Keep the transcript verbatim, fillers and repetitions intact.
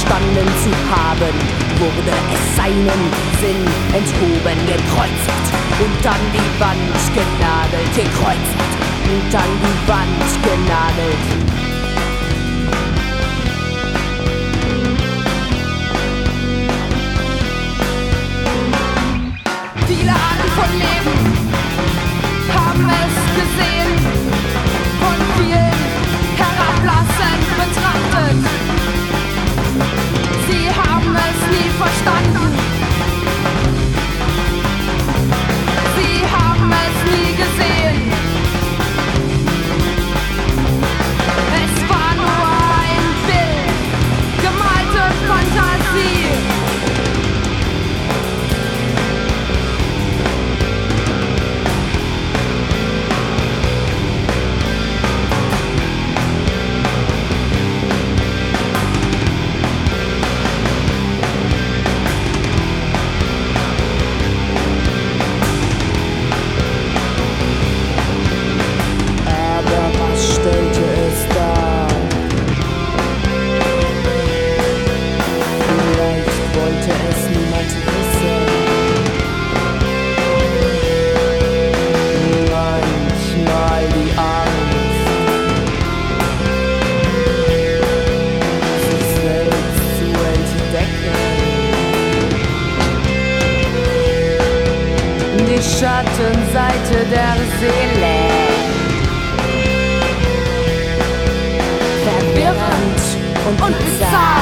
verstanden zu haben, wurde es seinen Sinn enthoben, gekreuzigt und an die Wand genagelt, gekreuzigt und an die Wand genagelt. Viele Arten von Leben haben es gesehen, von vielen herablassend betrachtet. Sie haben es nie verstanden. Sie haben es nie gesehen. Es war nur ein Bild, gemalte Fantasie. Die Schattenseite der Seele, verwirrend und, und bizarr.